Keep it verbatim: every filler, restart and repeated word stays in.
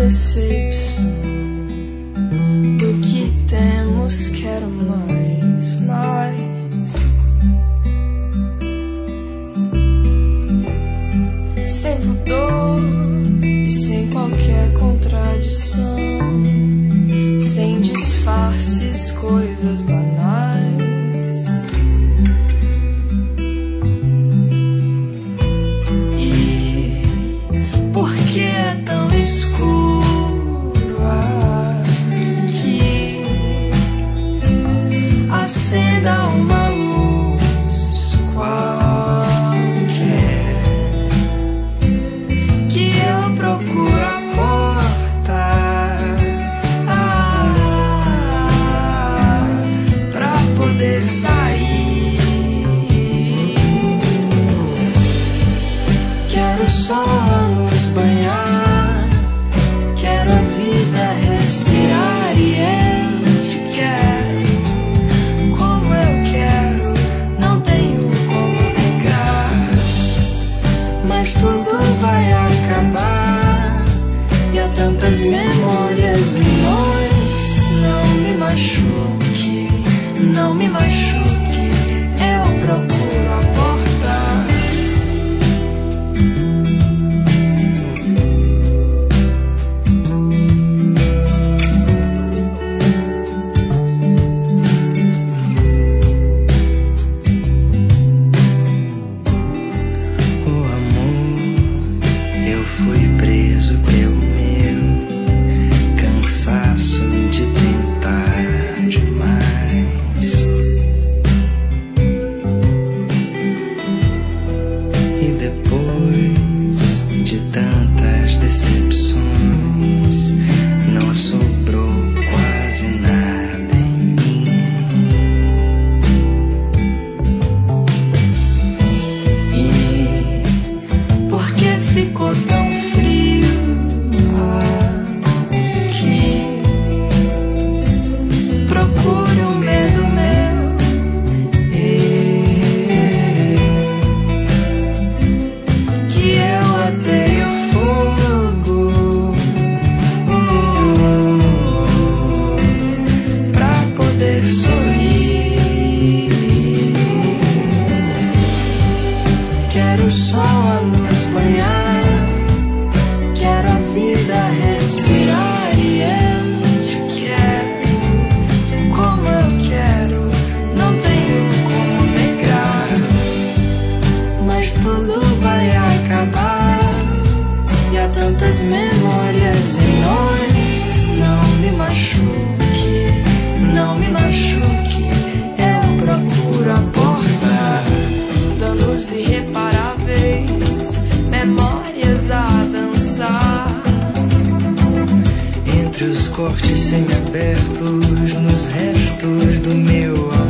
decepção do que temos, quero mais, mais. Sem pudor e sem qualquer contradição, sem disfarces, coisas banais. E por que é tão escuro aqui? Acenda uma luz qualquer que eu procuro a porta ah, pra poder sair. Quero só a luz banhar, quero a vida respirar e eu te quero como eu quero, não tenho como negar. Mas tudo vai acabar e há tantas memórias em nós. Não me machuque, não me machuque, eu procuro a porta. Oh amor, eu fui preso pelo meu cansaço de tentar demais. E depois de tantas decepções, não sobrou quase nada em mim. E por que ficou tão frio aqui? Procure o medo meu, que eu ateio fogo pra poder sorrir. Quero só a luz banhar, quero a vida respirar e eu te quero como eu quero, não tenho como negar. Mas tudo vai acabar e há tantas memórias em nós. Não me machuque, não me machuque, eu procuro a porta. Danos irreparáveis, memórias a dançar entre os cortes semiabertos, nos restos do meu amor.